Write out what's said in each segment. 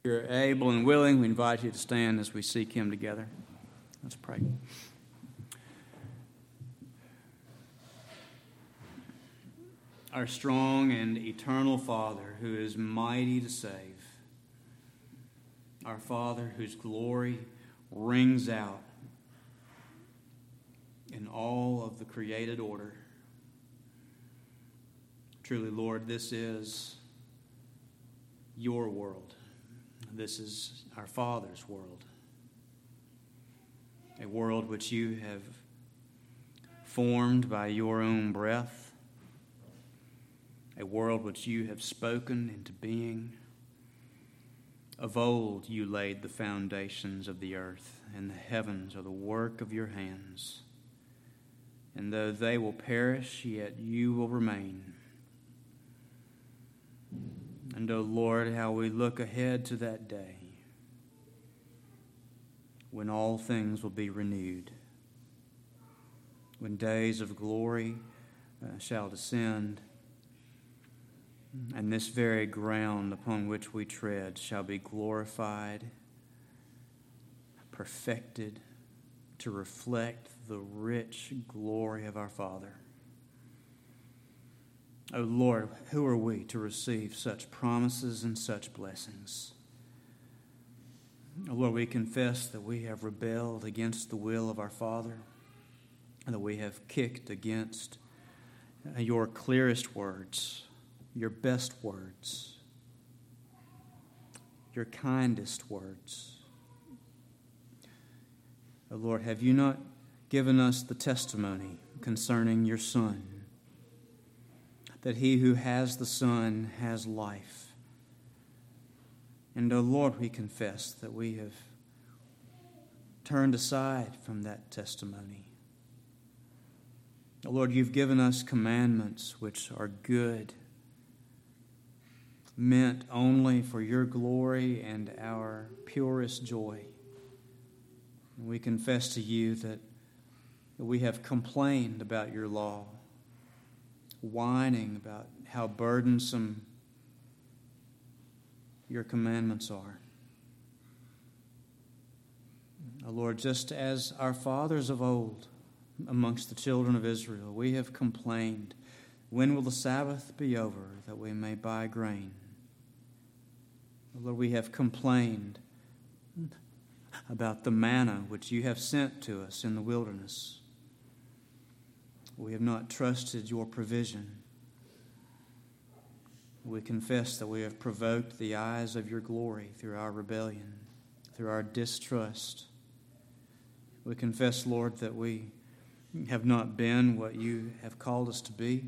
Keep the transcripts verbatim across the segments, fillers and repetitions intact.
If you're able and willing, we invite you to stand as we seek Him together. Let's pray. Our strong and eternal Father, who is mighty to save, our Father whose glory rings out in all of the created order. Truly, Lord, this is your world. This is our Father's world. A world which you have formed by your own breath. A world which you have spoken into being. Of old you laid the foundations of the earth, and the heavens are the work of your hands. And though they will perish, yet you will remain. And, O Lord, how we look ahead to that day when all things will be renewed, when days of glory uh, shall descend, and this very ground upon which we tread shall be glorified, perfected, to reflect the rich glory of our Father. O Lord, who are we to receive such promises and such blessings? O Lord, we confess that we have rebelled against the will of our Father, and that we have kicked against your clearest words, your best words, your kindest words. O Lord, have you not given us the testimony concerning your Son, that he who has the Son has life? And, O Lord, we confess that we have turned aside from that testimony. O Lord, you've given us commandments which are good, meant only for your glory and our purest joy. And we confess to you that, that we have complained about your law, whining about how burdensome your commandments are. Oh Lord, just as our fathers of old amongst the children of Israel, we have complained, when will the Sabbath be over that we may buy grain? Oh Lord, we have complained about the manna which you have sent to us in the wilderness. We have not trusted your provision. We confess that we have provoked the eyes of your glory through our rebellion, through our distrust. We confess, Lord, that we have not been what you have called us to be.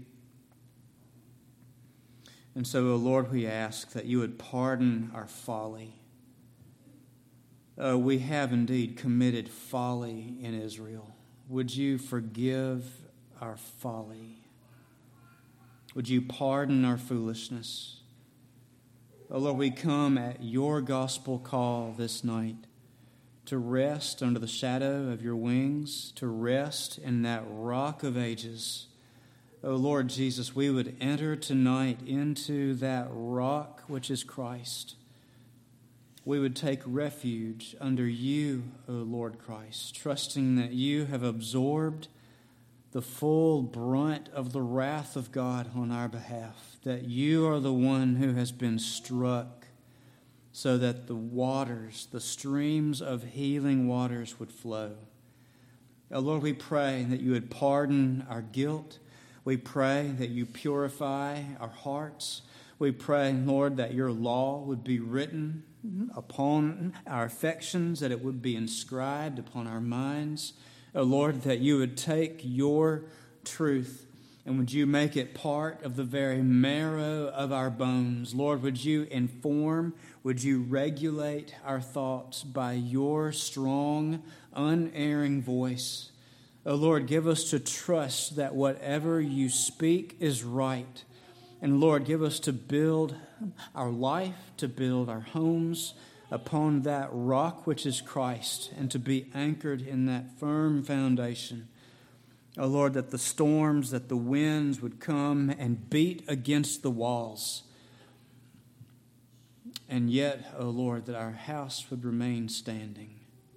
And so, O Lord, we ask that you would pardon our folly. Uh, we have indeed committed folly in Israel. Would you forgive our folly? Would you pardon our foolishness? Oh Lord, we come at your gospel call this night to rest under the shadow of your wings, to rest in that rock of ages. Oh Lord Jesus, we would enter tonight into that rock which is Christ. We would take refuge under you, O Lord Christ, trusting that you have absorbed the full brunt of the wrath of God on our behalf, that you are the one who has been struck so that the waters, the streams of healing waters would flow. Oh Lord, we pray that you would pardon our guilt. We pray that you purify our hearts. We pray, Lord, that your law would be written upon our affections, that it would be inscribed upon our minds. Oh Lord, that you would take your truth and would you make it part of the very marrow of our bones. Lord, would you inform, would you regulate our thoughts by your strong, unerring voice. Oh Lord, give us to trust that whatever you speak is right. And Lord, give us to build our life, to build our homes upon that rock which is Christ, and to be anchored in that firm foundation. Oh Lord, that the storms, that the winds would come and beat against the walls, and yet, O Lord, that our house would remain standing,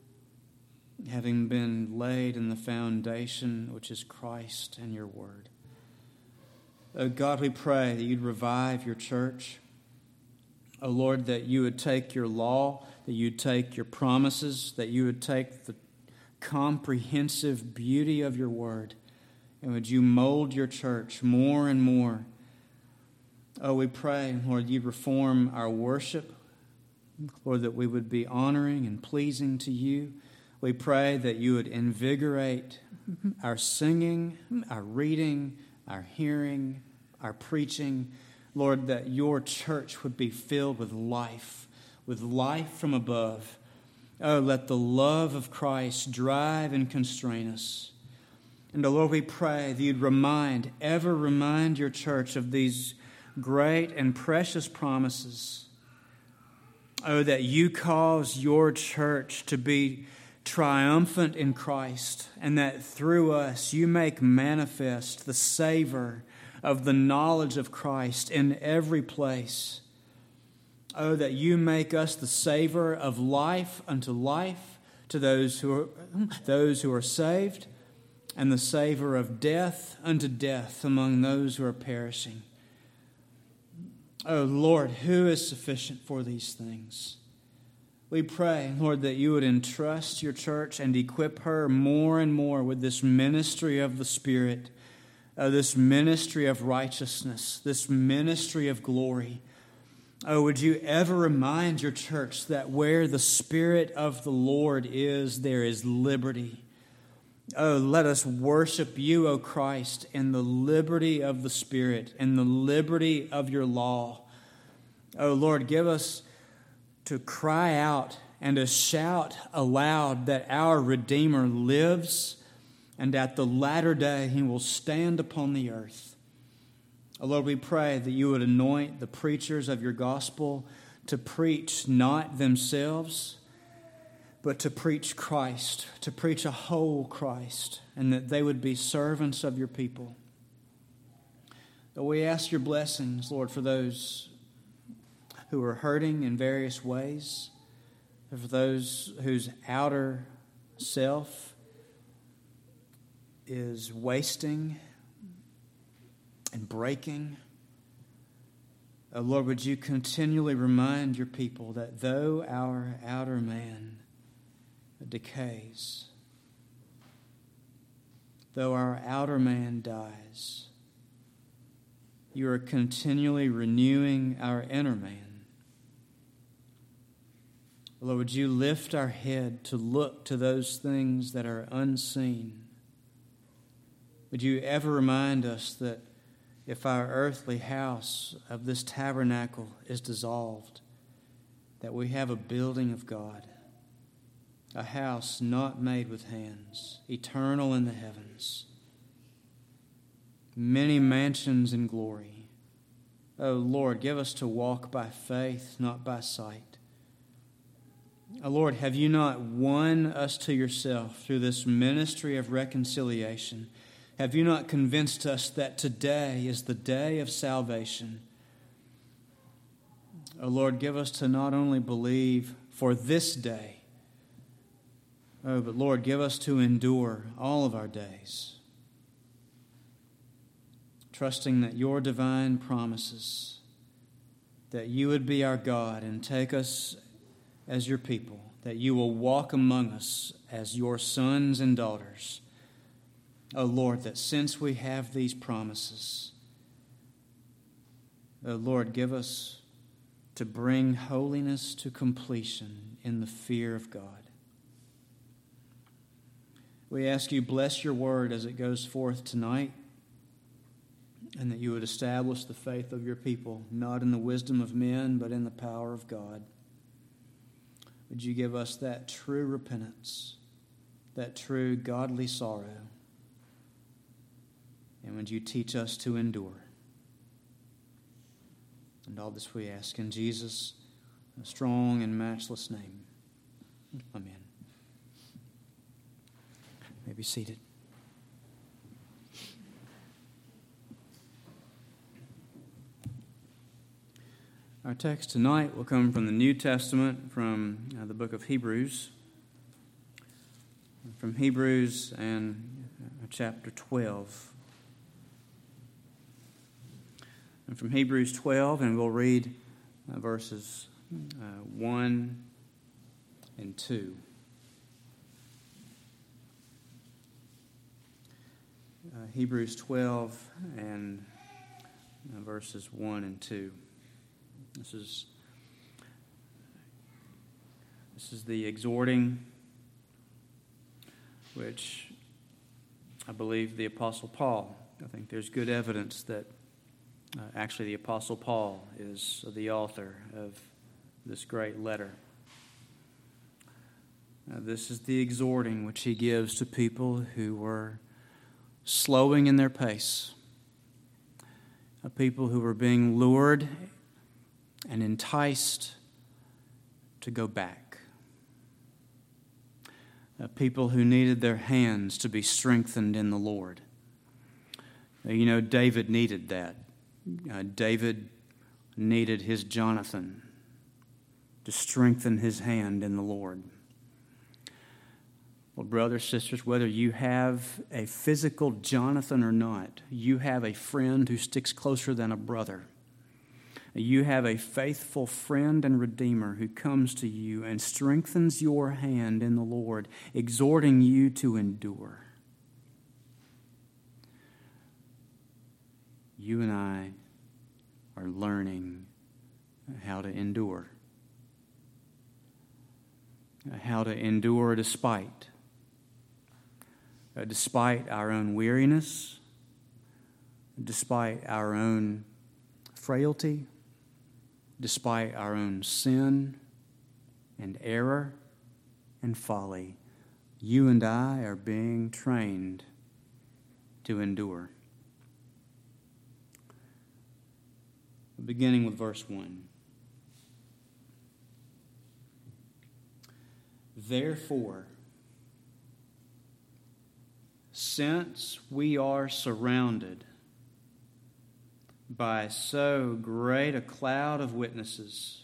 having been laid in the foundation which is Christ and your word. O God, we pray that you'd revive your church. O Lord, that you would take your law, that you'd take your promises, that you would take the comprehensive beauty of your word, and would you mold your church more and more. Oh, we pray, Lord, you'd reform our worship, Lord, that we would be honoring and pleasing to you. We pray that you would invigorate our singing, our reading, our hearing, our preaching. Lord, that your church would be filled with life, with life from above. Oh, let the love of Christ drive and constrain us. And, oh Lord, we pray that you'd remind, ever remind your church of these great and precious promises. Oh, that you cause your church to be triumphant in Christ, and that through us you make manifest the savor of the knowledge of Christ in every place. Oh, that you make us the savor of life unto life to those who are, those who are saved, and the savor of death unto death among those who are perishing. Oh, Lord, who is sufficient for these things? We pray, Lord, that you would entrust your church and equip her more and more with this ministry of the Spirit, uh, this ministry of righteousness, this ministry of glory. Oh, would you ever remind your church that where the Spirit of the Lord is, there is liberty. Oh, let us worship you, O Christ, in the liberty of the Spirit, in the liberty of your law. Oh, Lord, give us to cry out and to shout aloud that our Redeemer lives, and at the latter day he will stand upon the earth. Oh, Lord, we pray that you would anoint the preachers of your gospel to preach not themselves, but to preach Christ, to preach a whole Christ, and that they would be servants of your people. But we ask your blessings, Lord, for those who are hurting in various ways, for those whose outer self is wasting and breaking. Oh, Lord, would you continually remind your people that though our outer man decays, though our outer man dies, you are continually renewing our inner man. Lord, would you lift our head to look to those things that are unseen? Would you ever remind us that if our earthly house of this tabernacle is dissolved, that we have a building of God, a house not made with hands, eternal in the heavens, many mansions in glory. Oh, Lord, give us to walk by faith, not by sight. Oh, Lord, have you not won us to yourself through this ministry of reconciliation? Have you not convinced us that today is the day of salvation? Oh, Lord, give us to not only believe for this day, oh, but Lord, give us to endure all of our days, trusting that your divine promises, that you would be our God and take us as your people, that you will walk among us as your sons and daughters. Oh, Lord, that since we have these promises, oh, Lord, give us to bring holiness to completion in the fear of God. We ask you, bless your word as it goes forth tonight, and that you would establish the faith of your people, not in the wisdom of men, but in the power of God. Would you give us that true repentance, that true godly sorrow, and would you teach us to endure? And all this we ask in Jesus' strong and matchless name. Amen. You may be seated. Our text tonight will come from the New Testament, from uh, the book of Hebrews, from Hebrews and uh, chapter twelve. And from Hebrews twelve, and we'll read uh, verses uh, one and two. Uh, Hebrews twelve and uh, verses one and two. This is this is the exhorting which I believe the Apostle Paul, I think there's good evidence that uh, actually the Apostle Paul is the author of this great letter. Uh, this is the exhorting which he gives to people who were slowing in their pace, uh, people who were being lured and enticed to go back. Uh, people who needed their hands to be strengthened in the Lord. Uh, you know, David needed that. Uh, David needed his Jonathan to strengthen his hand in the Lord. Well, brothers, sisters, whether you have a physical Jonathan or not, you have a friend who sticks closer than a brother. You have a faithful friend and Redeemer who comes to you and strengthens your hand in the Lord, exhorting you to endure. You and I are learning how to endure. How to endure despite. Despite our own weariness, despite our own frailty, despite our own sin and error and folly, you and I are being trained to endure. Beginning with verse one. Therefore, since we are surrounded by so great a cloud of witnesses,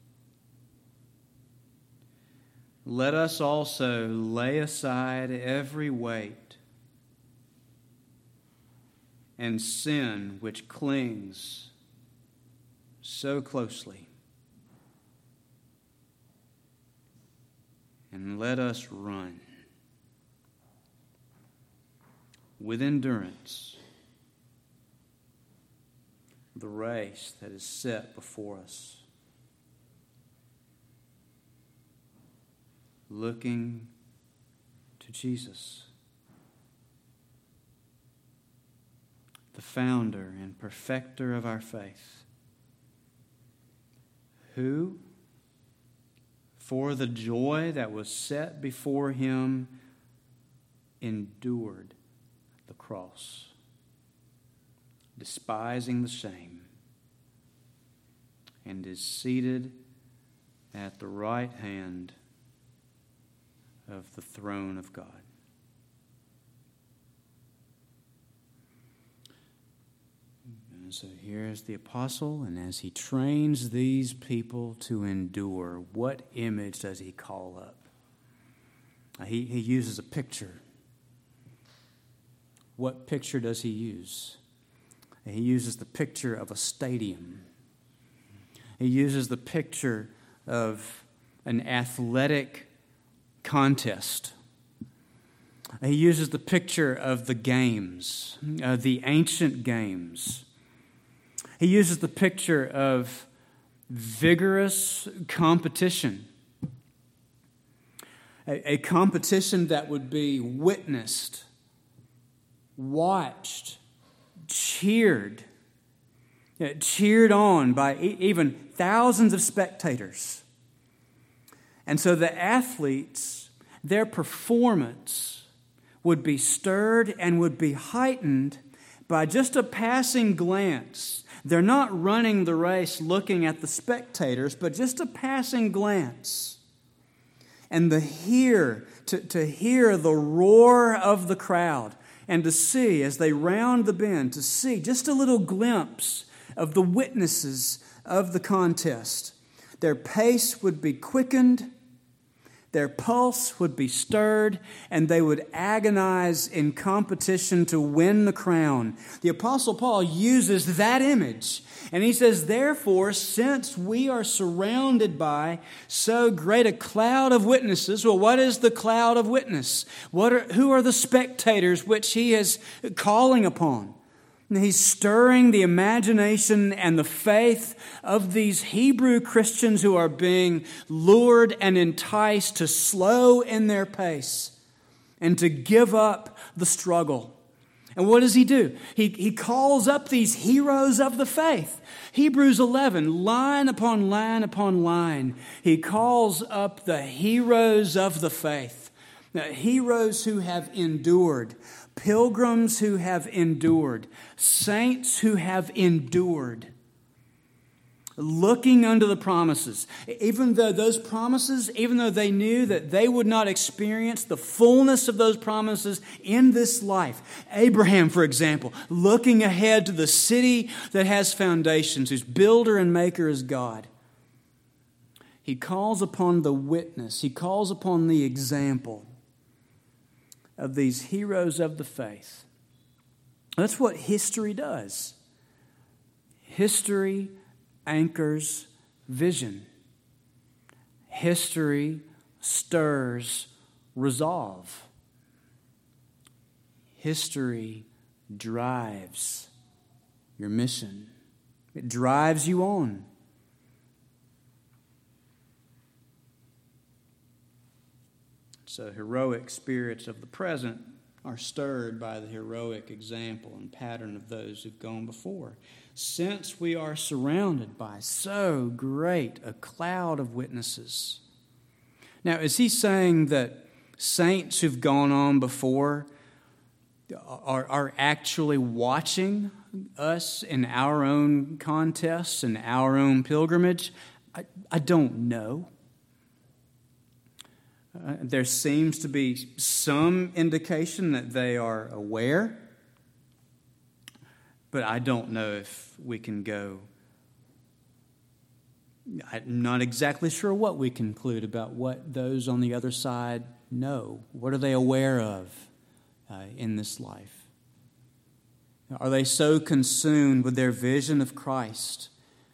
let us also lay aside every weight and sin which clings so closely, and let us run with endurance the race that is set before us, looking to Jesus, the founder and perfecter of our faith, who, for the joy that was set before him, endured the cross, despising the shame, and is seated at the right hand of the throne of God. And so here's the apostle, and as he trains these people to endure, what image does he call up? He, he uses a picture. What picture does he use? He uses the picture of a stadium. He uses the picture of an athletic contest. He uses the picture of the games, uh, the ancient games. He uses the picture of vigorous competition. A, a competition that would be witnessed, watched, cheered, you know, cheered on by e- even thousands of spectators. And so the athletes, their performance would be stirred and would be heightened by just a passing glance. They're not running the race looking at the spectators, but just a passing glance. And the hear, to, to hear the roar of the crowd, and to see, as they round the bend, to see just a little glimpse of the witnesses of the contest. Their pace would be quickened, their pulse would be stirred, and they would agonize in competition to win the crown. The Apostle Paul uses that image, and he says, therefore, since we are surrounded by so great a cloud of witnesses, well, what is the cloud of witness? What are, who are the spectators which he is calling upon? He's stirring the imagination and the faith of these Hebrew Christians who are being lured and enticed to slow in their pace and to give up the struggle. And what does he do? He, he calls up these heroes of the faith. Hebrews eleven, line upon line upon line, he calls up the heroes of the faith. Now, heroes who have endured, pilgrims who have endured, saints who have endured, looking unto the promises. Even though those promises, even though they knew that they would not experience the fullness of those promises in this life. Abraham, for example, looking ahead to the city that has foundations, whose builder and maker is God. He calls upon the witness, he calls upon the example of these heroes of the faith. That's what history does. History anchors vision. History stirs resolve. History drives your mission. It drives you on. So heroic spirits of the present are stirred by the heroic example and pattern of those who've gone before. Since we are surrounded by so great a cloud of witnesses. Now, is he saying that saints who've gone on before are, are actually watching us in our own contests and our own pilgrimage? I, I don't know. Uh, there seems to be some indication that they are aware, but I don't know if we can go. I'm not exactly sure what we conclude about what those on the other side know. What are they aware of uh, in this life? Are they so consumed with their vision of Christ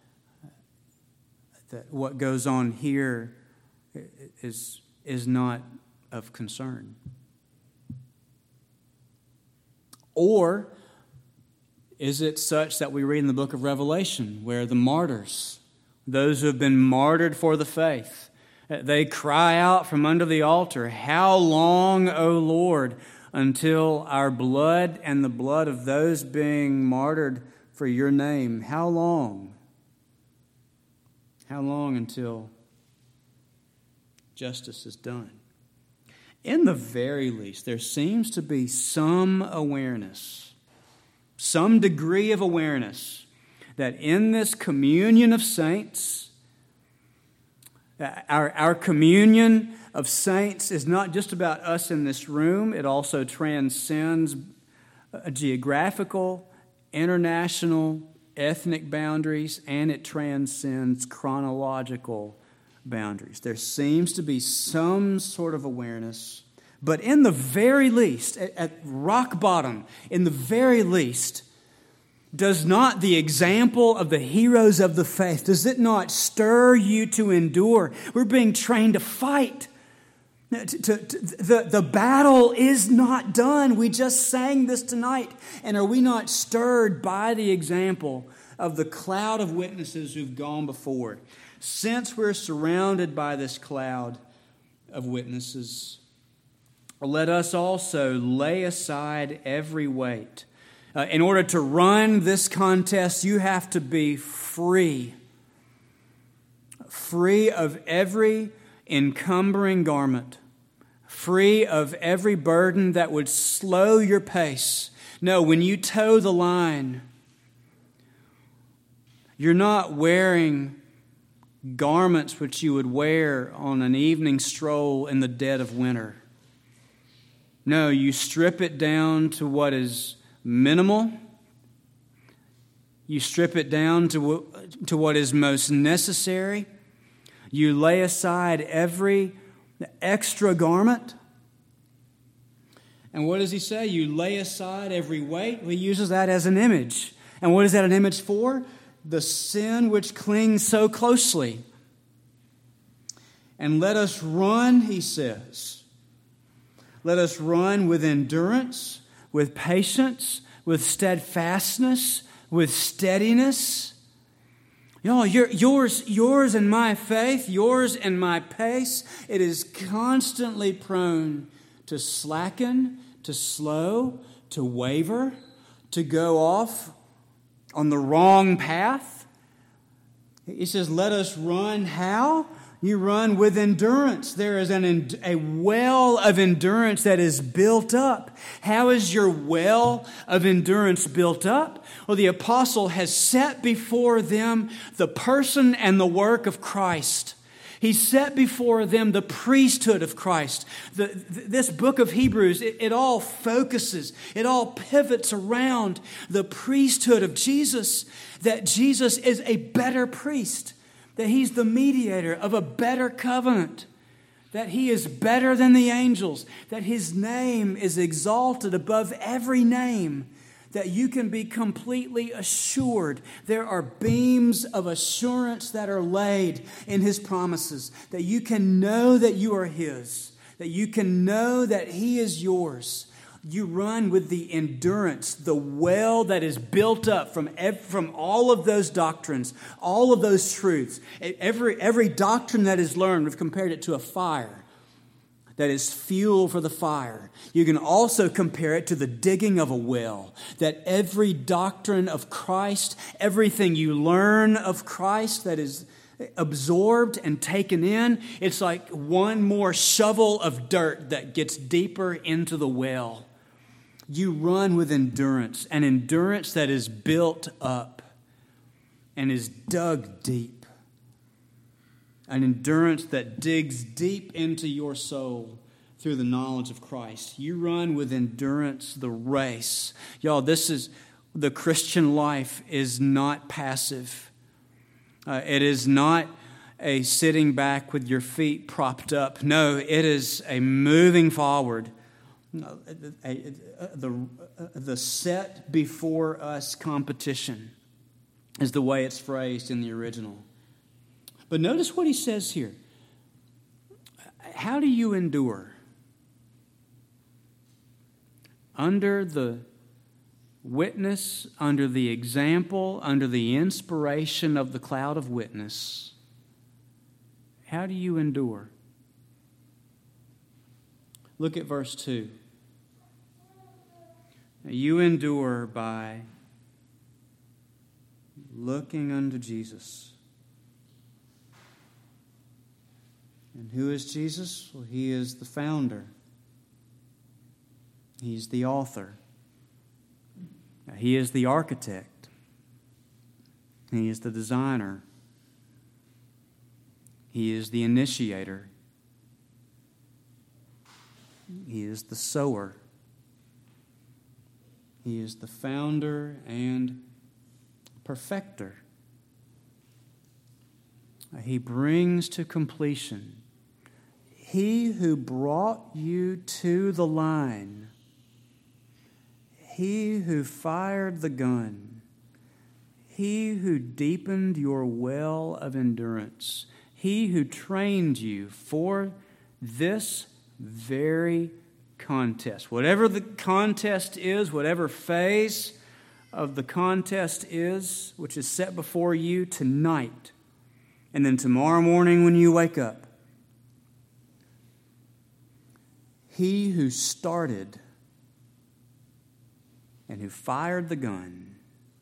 that what goes on here is is not of concern? Or is it such that we read in the book of Revelation where the martyrs, those who have been martyred for the faith, they cry out from under the altar, "How long, O Lord, until our blood and the blood of those being martyred for your name? How long? How long until justice is done?" In the very least, there seems to be some awareness, some degree of awareness that in this communion of saints, our, our communion of saints is not just about us in this room. It also transcends geographical, international, ethnic boundaries, and it transcends chronological boundaries. There seems to be some sort of awareness, but in the very least, at, at rock bottom, in the very least, does not the example of the heroes of the faith, does it not stir you to endure? We're being trained to fight. To, to, to, the, the battle is not done. We just sang this tonight. And are we not stirred by the example of the cloud of witnesses who've gone before? Since we're surrounded by this cloud of witnesses, let us also lay aside every weight. Uh, in order to run this contest, you have to be free. Free of every encumbering garment. Free of every burden that would slow your pace. No, when you toe the line, you're not wearing garments which you would wear on an evening stroll in the dead of winter. No, you strip it down to what is minimal. You strip it down to, to what is most necessary. You lay aside every extra garment. And what does he say? You lay aside every weight. He uses that as an image. And what is that an image for? The sin which clings so closely. And let us run, he says. Let us run with endurance, with patience, with steadfastness, with steadiness. You know, yours, yours and my faith, yours and my pace, it is constantly prone to slacken, to slow, to waver, to go off on the wrong path. He says, let us run how? You run with endurance. There is an, a well of endurance that is built up. How is your well of endurance built up? Well, the apostle has set before them the person and the work of Christ. He set before them the priesthood of Christ. The, this book of Hebrews, it, it all focuses, it all pivots around the priesthood of Jesus, that Jesus is a better priest, that he's the mediator of a better covenant, that he is better than the angels, that his name is exalted above every name, that you can be completely assured. There are beams of assurance that are laid in his promises, that you can know that you are his, that you can know that he is yours. You run with the endurance, the well that is built up from, ev- from all of those doctrines, all of those truths. Every, every doctrine that is learned, we've compared it to a fire that is fuel for the fire. You can also compare it to the digging of a well, that every doctrine of Christ, everything you learn of Christ that is absorbed and taken in, it's like one more shovel of dirt that gets deeper into the well. You run with endurance, an endurance that is built up and is dug deep. An endurance that digs deep into your soul through the knowledge of Christ. You run with endurance the race. Y'all, this is, the Christian life is not passive. Uh, it is not a sitting back with your feet propped up. No, it is a moving forward. The, the set before us competition is the way it's phrased in the original. But notice what he says here. How do you endure? Under the witness, under the example, under the inspiration of the cloud of witness. How do you endure? Look at verse two. You endure by looking unto Jesus. And who is Jesus? Well, he is the founder. He's the author. He is the architect. He is the designer. He is the initiator. He is the sower. He is the founder and perfecter. He brings to completion. He who brought you to the line, he who fired the gun, he who deepened your well of endurance, he who trained you for this very contest. Whatever the contest is, whatever phase of the contest is, which is set before you tonight, and then tomorrow morning when you wake up, he who started and who fired the gun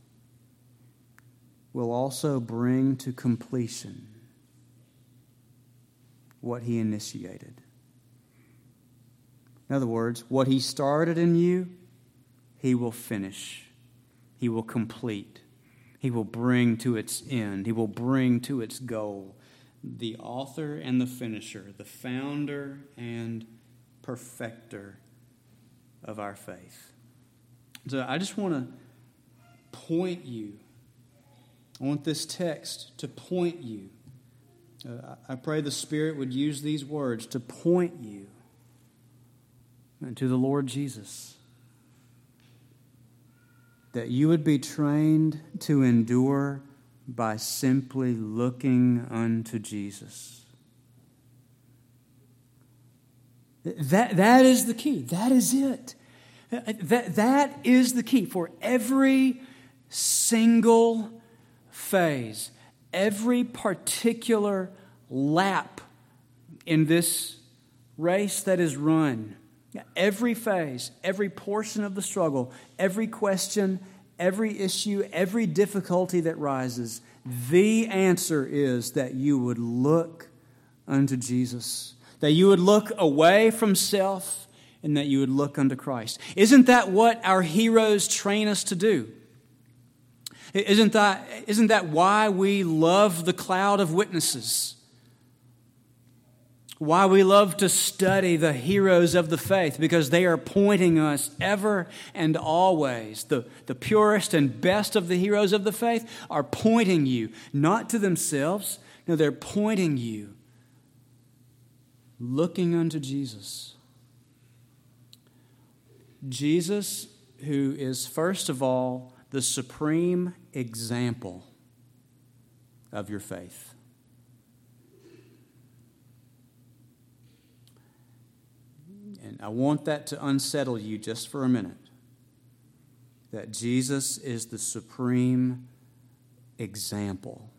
will also bring to completion what he initiated. In other words, what he started in you, he will finish. He will complete. He will bring to its end. He will bring to its goal. The author and the finisher, the founder and perfecter of our faith. So I just want to point you I want this text to point you. Uh, I pray the Spirit would use these words to point you to the Lord Jesus. That you would be trained to endure by simply looking unto Jesus. That, that is the key. That is it. That, that is the key for every single phase, every particular lap in this race that is run. Every phase, every portion of the struggle, every question, every issue, every difficulty that rises, the answer is that you would look unto Jesus, that you would look away from self, and that you would look unto Christ. Isn't that what our heroes train us to do? Isn't that, isn't that why we love the cloud of witnesses? Why we love to study the heroes of the faith, because they are pointing us ever and always. The, the purest and best of the heroes of the faith are pointing you, not to themselves. No, they're pointing you, looking unto Jesus. Jesus, who is first of all the supreme example of your faith. And I want that to unsettle you just for a minute. That Jesus is the supreme example.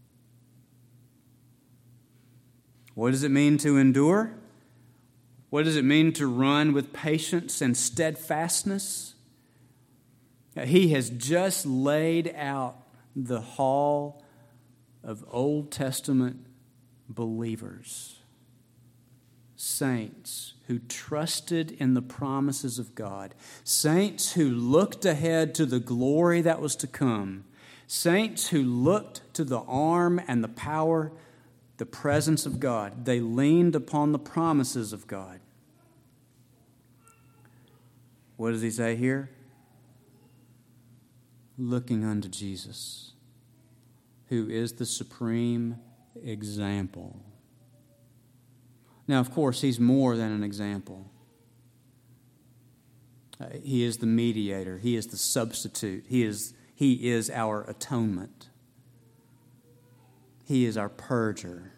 What does it mean to endure? What does it mean to run with patience and steadfastness? He has just laid out the hall of Old Testament believers, saints who trusted in the promises of God, saints who looked ahead to the glory that was to come, saints who looked to the arm and the power, the presence of God. They leaned upon the promises of God. What does he say here? Looking unto Jesus, who is the supreme example. Now, of course, he's more than an example. Uh, he is the mediator. He is the substitute. He is, he is our atonement. He is our purger.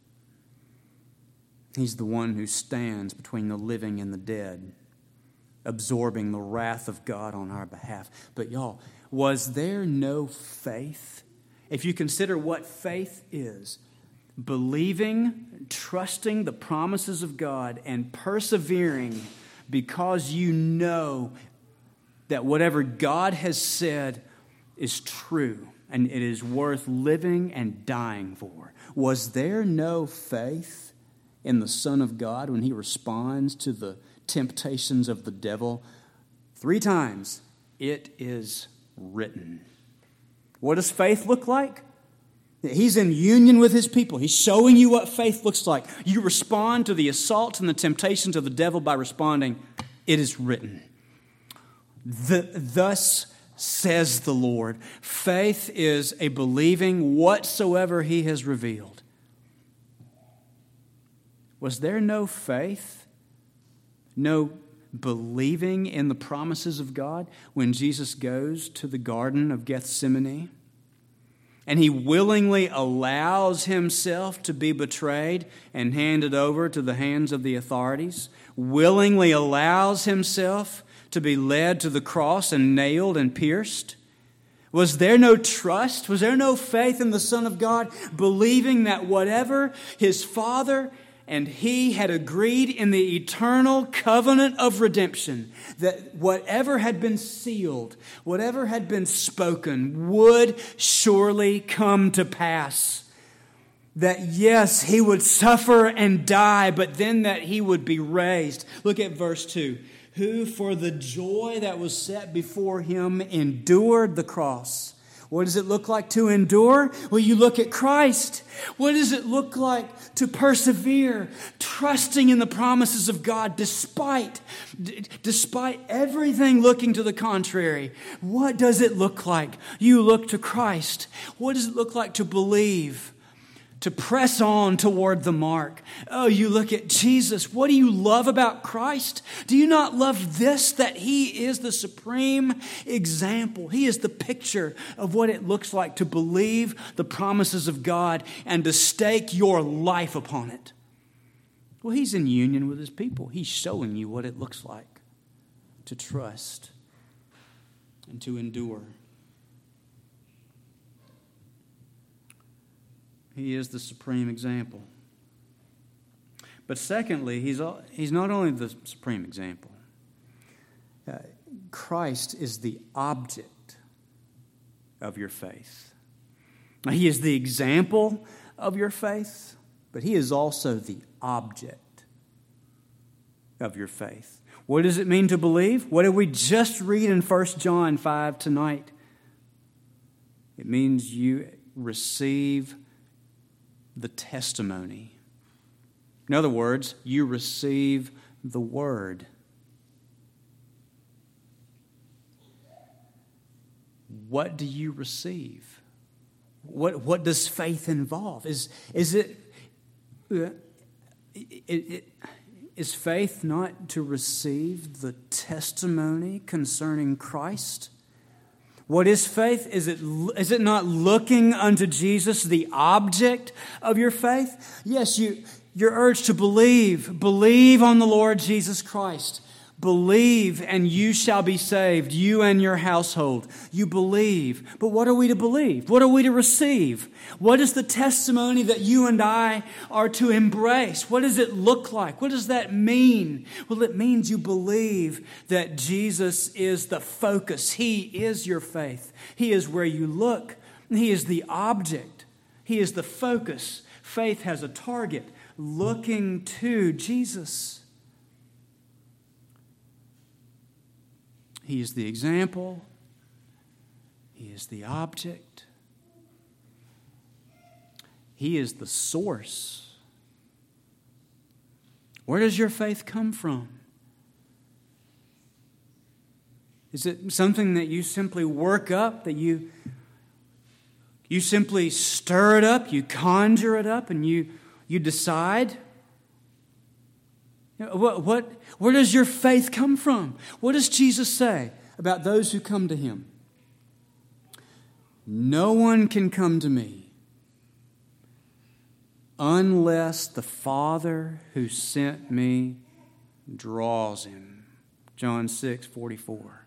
He's the one who stands between the living and the dead, absorbing the wrath of God on our behalf. But y'all, was there no faith? If you consider what faith is, believing, trusting the promises of God, and persevering because you know that whatever God has said is true and it is worth living and dying for. Was there no faith in the Son of God when he responds to the temptations of the devil? Three times, it is written. What does faith look like? He's in union with his people. He's showing you what faith looks like. You respond to the assaults and the temptations of the devil by responding, it is written. The, thus says the Lord. Faith is a believing whatsoever he has revealed. Was there no faith, no believing in the promises of God when Jesus goes to the Garden of Gethsemane and he willingly allows himself to be betrayed and handed over to the hands of the authorities, willingly allows himself to be led to the cross and nailed and pierced? Was there no trust? Was there no faith in the Son of God, believing that whatever his Father and he had agreed in the eternal covenant of redemption, that whatever had been sealed, whatever had been spoken, would surely come to pass? That yes, he would suffer and die, but then that he would be raised. Look at verse two. Who for the joy that was set before him endured the cross, What does it look like to endure? Well, you look at Christ. What does it look like to persevere, trusting in the promises of God despite, d- despite everything looking to the contrary? What does it look like? You look to Christ. What does it look like to believe? To press on toward the mark. Oh, you look at Jesus. What do you love about Christ? Do you not love this, that He is the supreme example? He is the picture of what it looks like to believe the promises of God and to stake your life upon it. Well, He's in union with His people. He's showing you what it looks like to trust and to endure. He is the supreme example. But secondly, he's, he's not only the supreme example. Uh, Christ is the object of your faith. Now, He is the example of your faith, but He is also the object of your faith. What does it mean to believe? What did we just read in First John five tonight? It means you receive the testimony. In other words, you receive the Word. What do you receive? What, what does faith involve? Is, is it, uh, it, it is faith not to receive the testimony concerning Christ? What is faith? Is it, is it not looking unto Jesus, the object of your faith? Yes, you, you're urged to believe. Believe on the Lord Jesus Christ. Believe and you shall be saved, you and your household. You believe. But what are we to believe? What are we to receive? What is the testimony that you and I are to embrace? What does it look like? What does that mean? Well, it means you believe that Jesus is the focus. He is your faith. He is where you look. He is the object. He is the focus. Faith has a target, looking to Jesus. He is the example. He is the object. He is the source. Where does your faith come from? Is it something that you simply work up, that you, you simply stir it up, you conjure it up, and you, you decide? What, what, where does your faith come from? What does Jesus say about those who come to Him? No one can come to me unless the Father who sent me draws him. John six forty-four.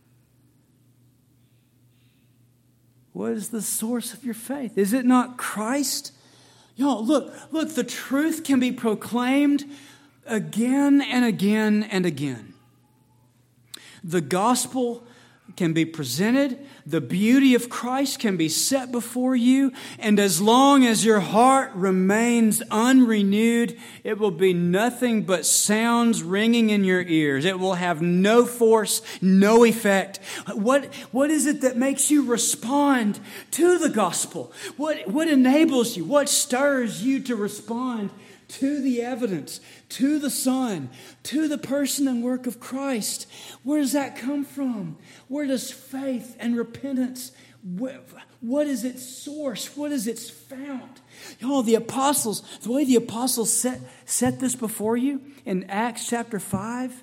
What is the source of your faith? Is it not Christ? Y'all, look, look, the truth can be proclaimed again and again and again. The gospel can be presented. The beauty of Christ can be set before you. And as long as your heart remains unrenewed, it will be nothing but sounds ringing in your ears. It will have no force, no effect. What, what is it that makes you respond to the gospel? What, what enables you? What stirs you to respond to the evidence, to the Son, to the person and work of Christ? Where does that come from? Where does faith and repentance, what is its source? What is its fount? Y'all, the apostles, the way the apostles set, set this before you in Acts chapter five,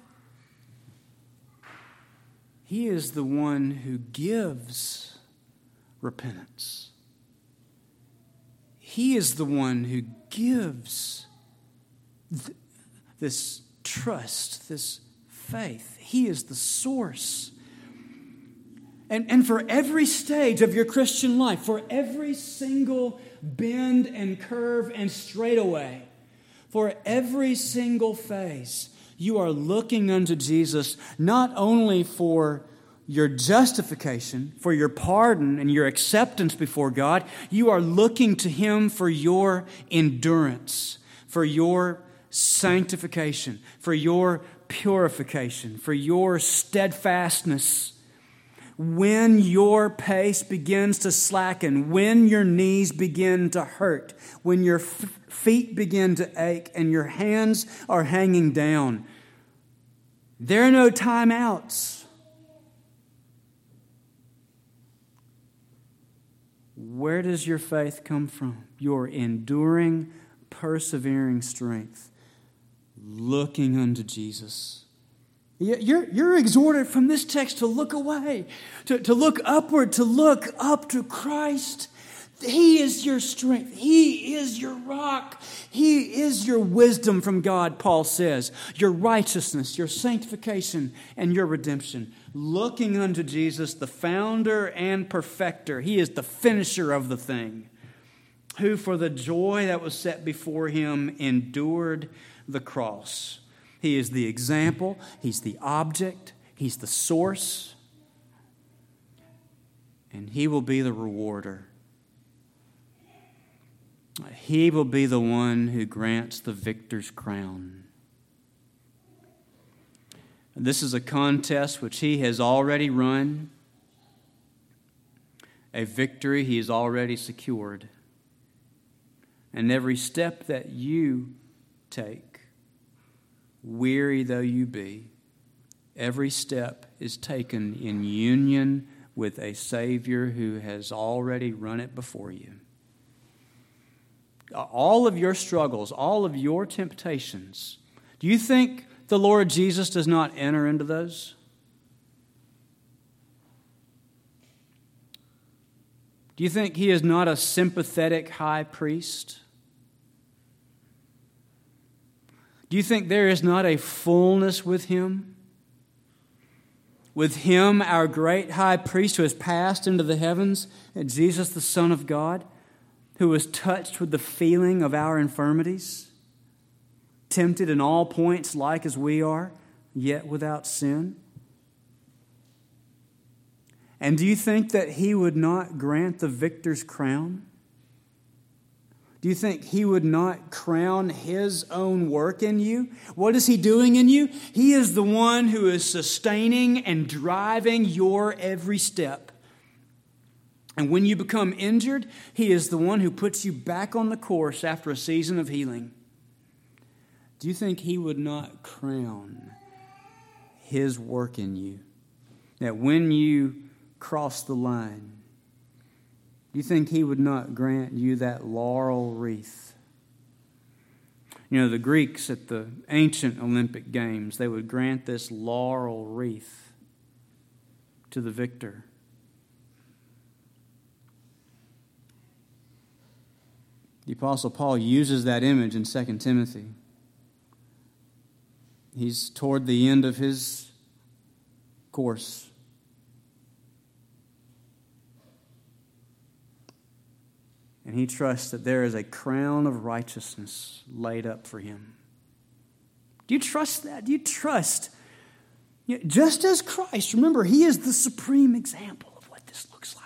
He is the one who gives repentance. He is the one who gives th- this trust, this faith. He is the source. And, and for every stage of your Christian life, for every single bend and curve and straightaway, for every single phase, you are looking unto Jesus not only for your justification, for your pardon and your acceptance before God. You are looking to Him for your endurance, for your sanctification, for your purification, for your steadfastness. when your pace begins to slacken, when your knees begin to hurt, when your f- feet begin to ache and your hands are hanging down, there are no timeouts. Where does your faith come from? Your enduring, persevering strength, looking unto Jesus. You're, you're exhorted from this text to look away, to, to look upward, to look up to Christ. He is your strength. He is your rock. He is your wisdom from God, Paul says. Your righteousness, your sanctification, and your redemption. Looking unto Jesus, the founder and perfecter. He is the finisher of the thing, who for the joy that was set before him endured the cross. He is the example. He's the object. He's the source. And he will be the rewarder. He will be the one who grants the victor's crown. This is a contest which he has already run, a victory he has already secured. And every step that you take, weary though you be, every step is taken in union with a Savior who has already run it before you. All of your struggles, all of your temptations, do you think the Lord Jesus does not enter into those? Do you think he is not a sympathetic high priest? Do you think there is not a fullness with him? With him, our great high priest who has passed into the heavens, Jesus, the Son of God, who was touched with the feeling of our infirmities, tempted in all points like as we are, yet without sin? And do you think that he would not grant the victor's crown? Do you think he would not crown his own work in you? What is he doing in you? He is the one who is sustaining and driving your every step. And when you become injured, he is the one who puts you back on the course after a season of healing. Do you think he would not crown his work in you? That when you cross the line, do you think he would not grant you that laurel wreath? You know, the Greeks at the ancient Olympic Games, they would grant this laurel wreath to the victor. The Apostle Paul uses that image in Second Timothy. He's toward the end of his course. And he trusts that there is a crown of righteousness laid up for him. Do you trust that? Do you trust? You know, just as Christ, remember, he is the supreme example of what this looks like.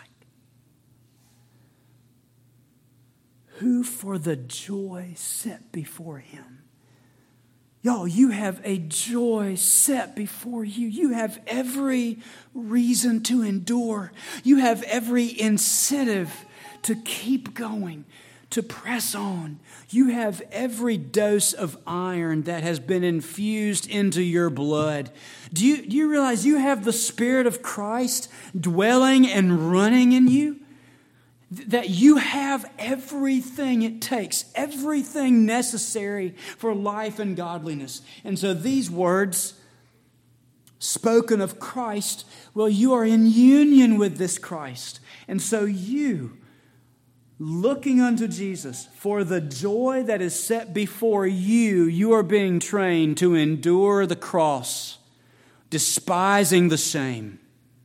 Who for the joy set before him. Y'all, you have a joy set before you. You have every reason to endure. You have every incentive to keep going, to press on. You have every dose of iron that has been infused into your blood. Do you, do you realize you have the Spirit of Christ dwelling and running in you? That you have everything it takes, everything necessary for life and godliness. And so these words spoken of Christ, well, you are in union with this Christ. And so you, looking unto Jesus, for the joy that is set before you, you are being trained to endure the cross, despising the shame,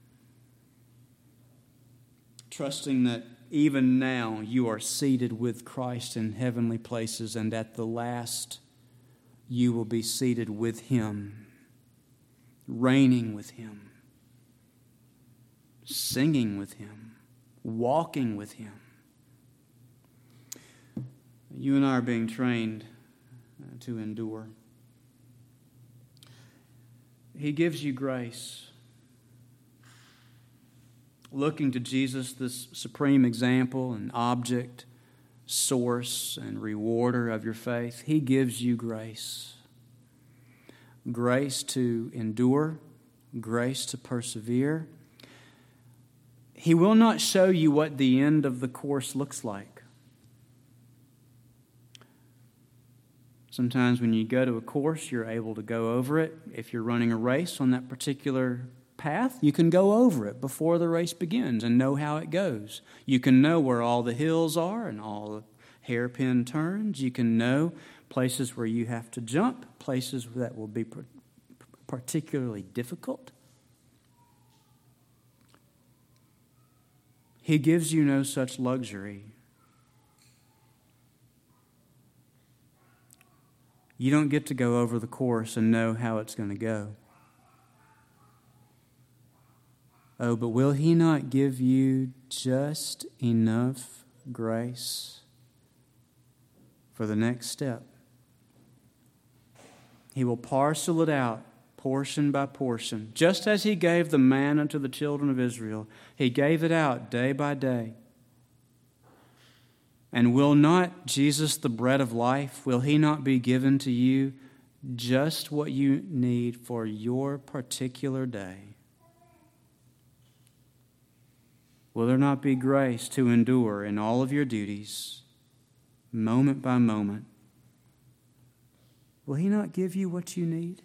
trusting that even now you are seated with Christ in heavenly places, and at the last you will be seated with him, reigning with him, singing with him, walking with him. You and I are being trained to endure. He gives you grace. looking to Jesus, this supreme example and object, source and rewarder of your faith, He gives you grace. Grace to endure, grace to persevere. He will not show you what the end of the course looks like. Sometimes when you go to a course, you're able to go over it. If you're running a race on that particular path, you can go over it before the race begins and know how it goes. You can know where all the hills are and all the hairpin turns. You can know places where you have to jump, places that will be particularly difficult. He gives you no such luxury. You don't get to go over the course and know how it's going to go. Oh, but will He not give you just enough grace for the next step? He will parcel it out portion by portion. Just as He gave the manna to the children of Israel, He gave it out day by day. And will not Jesus, the bread of life, will He not be given to you just what you need for your particular day? Will there not be grace to endure in all of your duties, moment by moment? Will He not give you what you need?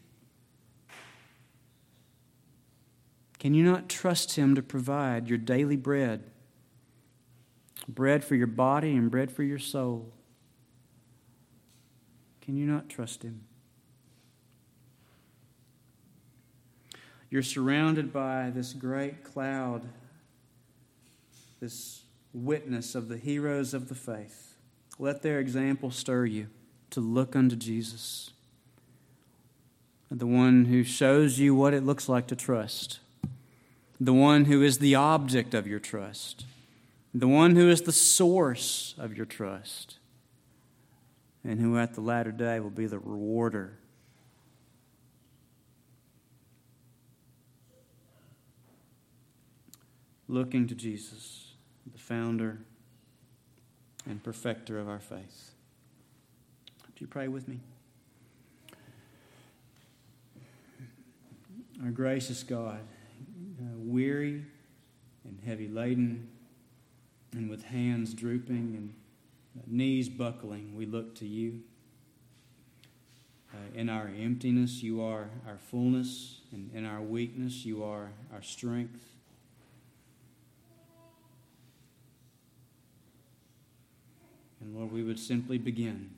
Can you not trust Him to provide your daily bread? Bread for your body and bread for your soul. Can you not trust Him? You're surrounded by this great cloud, this witness of the heroes of the faith. Let their example stir you to look unto Jesus, the one who shows you what it looks like to trust, the one who is the object of your trust, the one who is the source of your trust, and who at the latter day will be the rewarder. Looking to Jesus, the founder and perfecter of our faith. Would you pray with me? Our gracious God, uh, weary and heavy laden, and with hands drooping and knees buckling, we look to You. Uh, in our emptiness, You are our fullness, and in our weakness, You are our strength. And Lord, we would simply begin.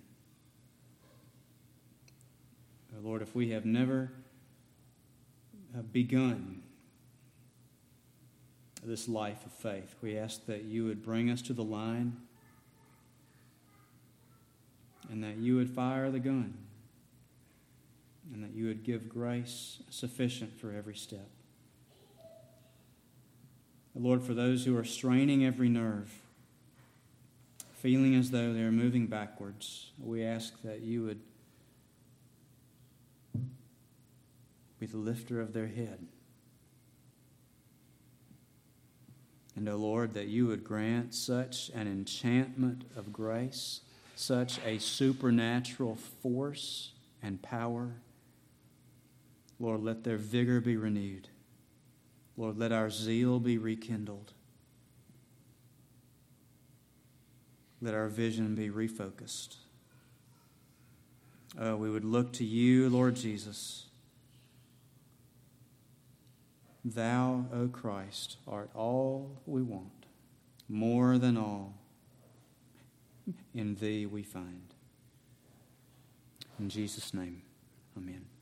Uh, Lord, if we have never uh, begun this life of faith, we ask that You would bring us to the line and that You would fire the gun and that You would give grace sufficient for every step. Lord, for those who are straining every nerve, feeling as though they are moving backwards, we ask that You would be the lifter of their head. And, O Lord, that You would grant such an enchantment of grace, such a supernatural force and power. Lord, let their vigor be renewed. Lord, let our zeal be rekindled. Let our vision be refocused. Oh, we would look to You, Lord Jesus. Thou, O Christ, art all we want, more than all. In Thee we find. In Jesus' name, amen.